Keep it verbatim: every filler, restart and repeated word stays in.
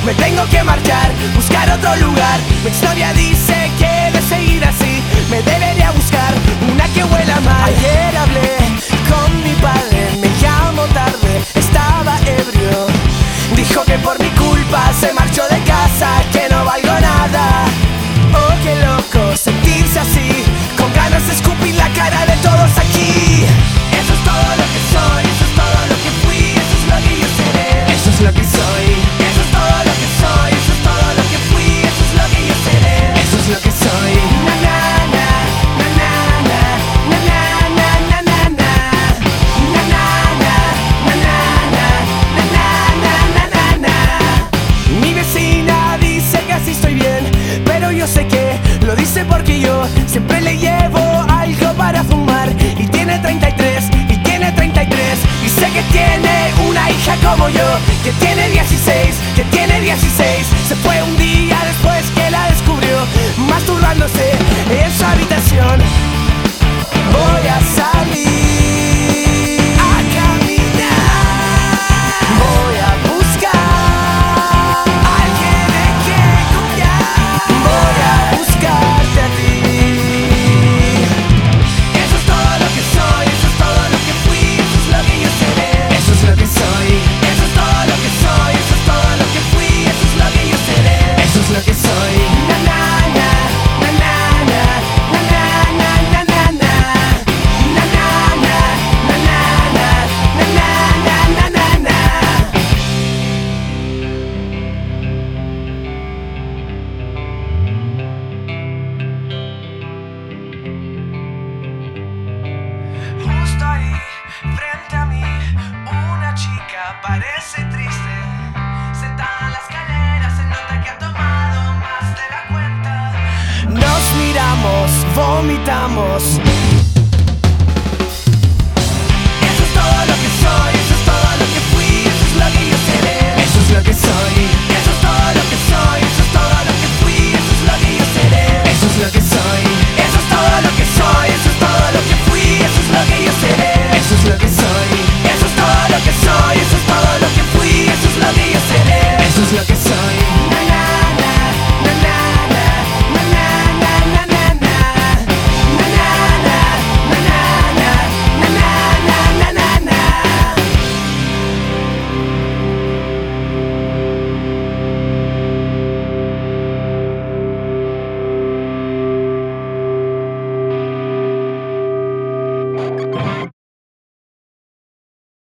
me tengo que marchar, buscar otro lugar. Mi exnovia dice que de seguir así me debería buscar una que huela mal. Ayer hablé con mi padre, me llamó tarde, estaba ebrio. Dijo que por mi culpa se marchó de casa, que no valgo nada. Oh, qué loco sentirse así, con ganas de escupir la cara de todos aquí. Eso es todo lo que soy, eso es todo lo que fui, eso es lo que yo seré. Eso es lo que soy, eso es todo lo que soy, eso es todo lo que fui, eso es lo que yo seré. Eso es lo que soy. Na na na, na na na, na na na na na na, na na na, na na na, na na na na. Mi vecina dice que así estoy bien, pero yo sé que lo dice porque yo siempre le llevo algo para fumar. Y tiene treinta y tres, y tiene treinta y tres, y sé que tiene una hija como yo, que tiene dieciséis, que tiene dieciséis. Se fue un día después que la descubrió, masturbándose en su habitación. Voy a salir a caminar, voy a buscar a alguien de quien confiar, voy a buscarte a ti. Eso es todo lo que soy, eso es todo lo que fui, eso es lo que yo seré. Eso es lo que soy, eso es todo lo que soy, eso es todo lo que fui, eso es lo que yo seré. Eso es lo que soy. Na na na, na na na, na na na na na na, na na na, na na na, na na na na na. Justo ahí, frente a mí, una chica parece triste. Sentada en la escalera, se nota que ha tomado más de la cuenta. Nos miramos, vomitamos,